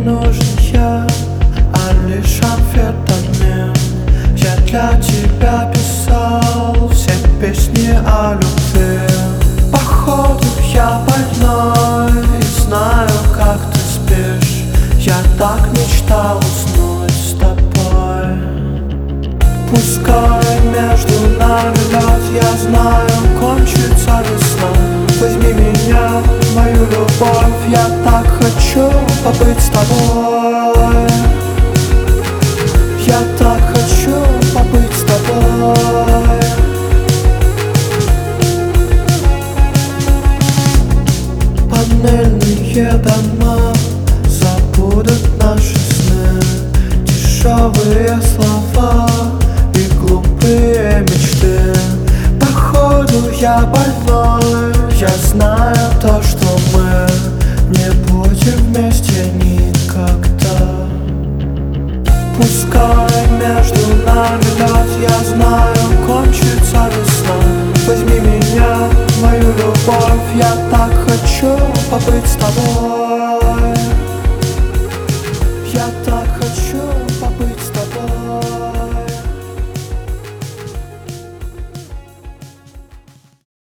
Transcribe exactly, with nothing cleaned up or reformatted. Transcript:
нужен я, а лишь амфетамин. Я для тебя писал все песни о любви. Походу я больной и знаю, как ты спишь. Я так мечтал уснуть с тобой. Пускай между нами лед, я знаю, кончится весна. Возьми меня, мою любовь, я так хочу побыть с тобой. Я так хочу побыть с тобой. Панельные дома забудут наши сны, дешевые слова и глупые мечты. Походу я больной, я знаю то, что мы не будем вместе никогда. Пускай между нами лед, я знаю, кончится весна. Возьми меня, мою любовь, я так хочу побыть с тобой.